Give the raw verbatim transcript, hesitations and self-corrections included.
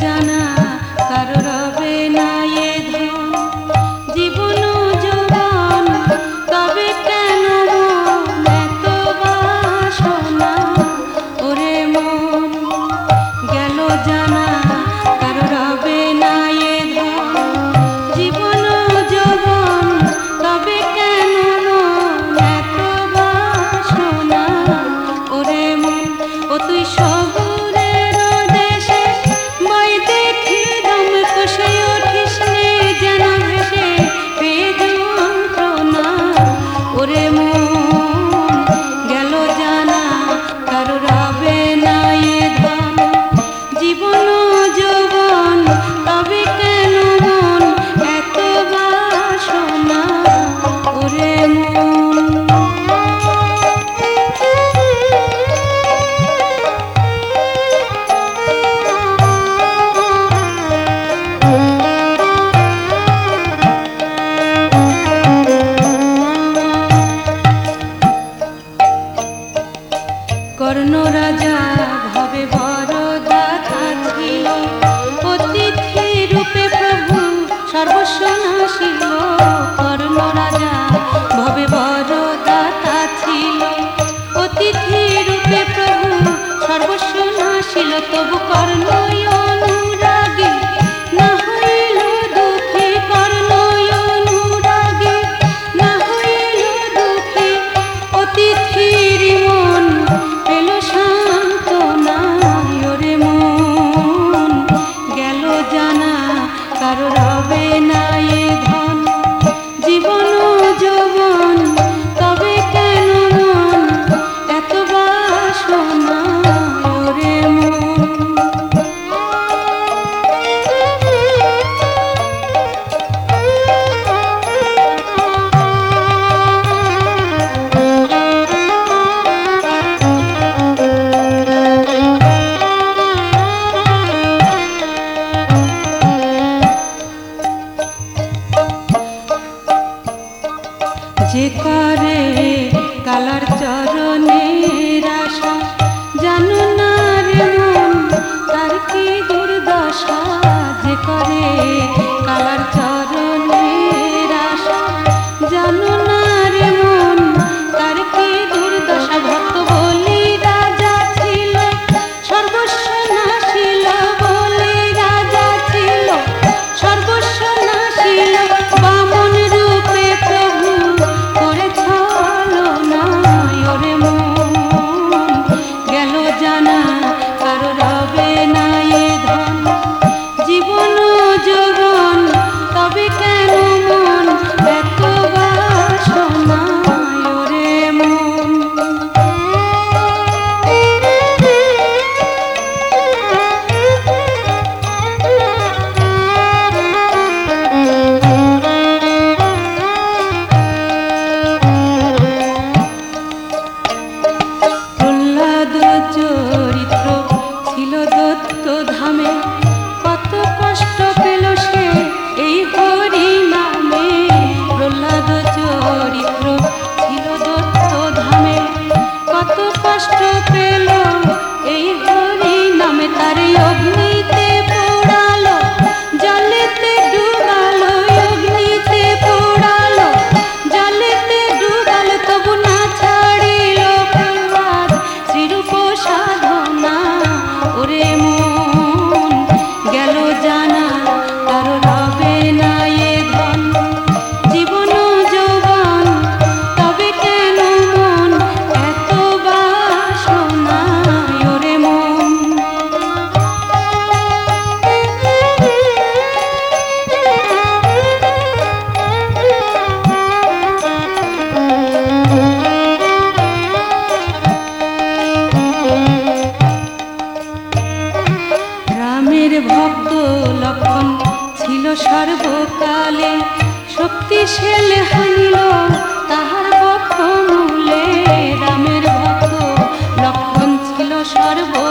জানা কারো রবে না এ ধন জীবন যৌবন তবে কেন মন এত বাসনা ওরে মন গেল জানা কারো রবে না এ ধন জীবন যৌবন তবে কেন মন এত বাসনা ওরে মন ও তুই সবুরের দেশে মই দেখি দম কষে উঠিস নে যেন ভেসে পেয়ে যন্ত্রণা ওরে মন গেল জানা কারো রবে না এ ধন জীবন যৌবন তবে কেন মন এত বাসনা ওরে মন কর্ণ রাজা ভাবে বড় দাতা ছিল অতিথি রূপে প্রভু সর্বস্ব নাশিল কর্ণ রাজা ভাবে বড় দাতা ছিল অতিথি রূপে প্রভু সর্বস্ব নাশিল তবু কর্ণ অনুরাগী না হইল দুঃখী কর্ণ অনুরাগী না হইল দুঃখী অতিথির মন পেল সান্ত্বনা ওরে মন গেল জানা কারো রবে না এ ধন জীবন যৌবন তবে কেন মন এত বাসনা ওরে মন যে করে কালার চরণের আশা জানো না রে মন তার কি দুর্দশা যে করে কালার চরণের আশা জানো না রে মন তার কি দুর্দশা ভক্ত বলি রাজা ছিল সর্বস্ব নাশিল বলি রাজা ছিল সর্বস্ব নাশিল বামন রূপে প্রভু করে ছলনা ওরে মন গেল জানা কারো রবে না এ ধন জীবন যৌবন তবে কেন মন এত বাসনা ওরে মন প্রহ্লাদ চরিত্র ছিল দত্ত ধামে কত কষ্ট পেল সে এই হরি নামে প্রহ্লাদ চরিত্র ছিল দত্ত ধামে কত কষ্ট পেল এই হরি নামে তার অগ্নিতে পোড়ালো জলেতে ডুবালো অগ্নিতে পোড়ালো জলেতে ডুবালো তবু না ছাড়িল প্রহ্লাদ শ্রীরূপ সাধনা ওরে মন গেল জানা কারো রবে না এ ধন জীবন যৌবন তবে কেন মন এত বাসনা ওরে মন রামের ভক্ত লক্ষণ ছিল সর্বকালে শক্তিশীল হানিল তাহার বক্ষ মূলে রামের ভক্ত লক্ষণ ছিল সর্ব